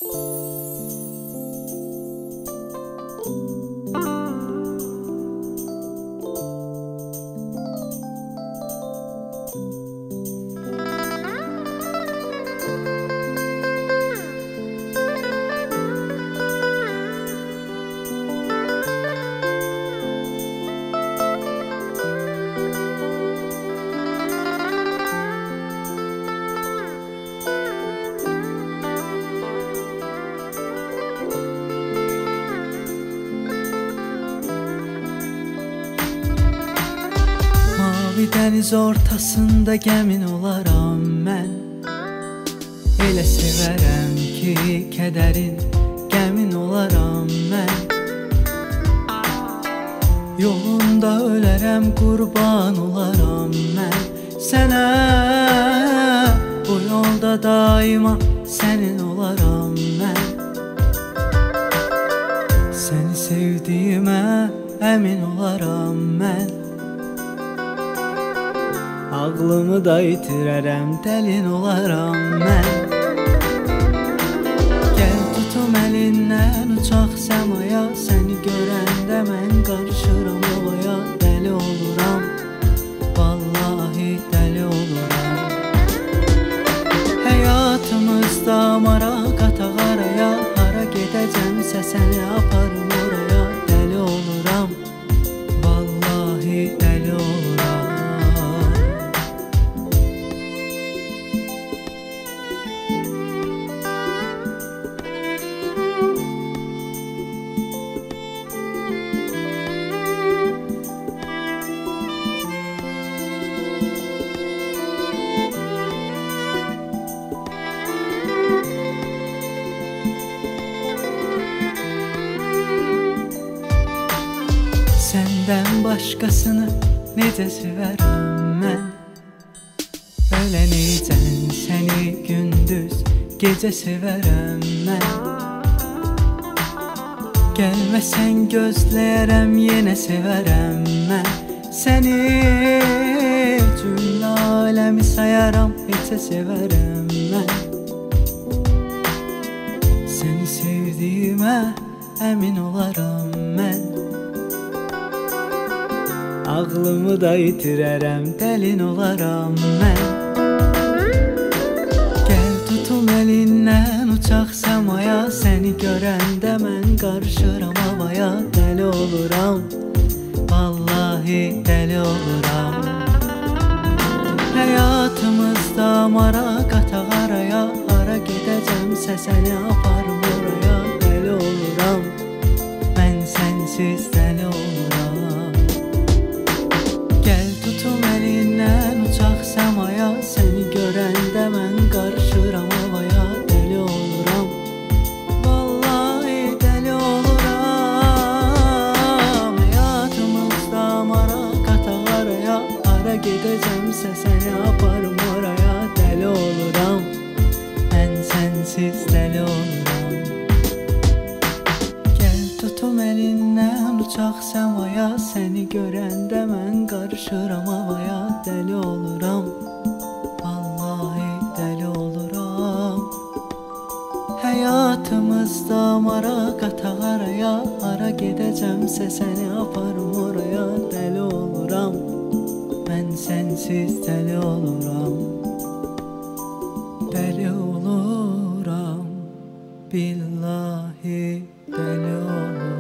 Mavi dəniz ortasında gəmin olaram mən. Elə sevərəm ki, kədərin qəmin olaram mən. Yolunda ölərəm, qurban olaram mən sənə. Bu yolda daima sənin olaram mən. Səni sevdiyimə əmin olaram mən. Ağlımı da itirərəm, dəlin olaram mən. Gəl tutum əlindən uçaq səmaya. Səni görəndə mən qarışıram havaya. Dəli oluram, vallahi dəli oluram. Həyatımızda maraq ataq araya. Hara gedəcəmsə səni aparım oraya. Dəli oluram, vallahi dəli oluram. Səndən başqasını necə sevərəm mən? Ölənicən səni gündüz, gecə sevərəm mən. Gəlməsən gözləyərəm, yenə sevərəm mən səni. Cümlə aləmi sayaram, heçə sevərəm mən. Səni sevdiyimə əmin olaram mən. Ağlımı da itirərəm, dəlin olaram mən. Gəl tutum əlindən uçaq səmaya. Səni görəndə mən qarışıram havaya. Dəli oluram, vallahi dəli oluram. Həyatımızda maraq ataq araya. Hara gedəcəmsə səni aparım oraya. Dəli oluram, mən sənsiz dəli oluram. Gəl tutum əlindən uçaq səmaya. Səni görəndə mən qarışıram havaya. Dəli oluram, vallahi dəli oluram. Həyatımızda maraq ataq araya. Hara gedəcəmsə səni aparım oraya. Dəli oluram, mən sənsiz dəli oluram. Gəl tutum əlindən uçaq səmaya. Səni görəndə mən qarışıram havaya. Dəli oluram, vallahi dəli oluram. Həyatımızda maraq ataq araya. Hara gedəcəmsə səni aparım oraya. Dəli oluram, mən sənsiz dəli oluram. Dəli oluram, billahi dəli oluram.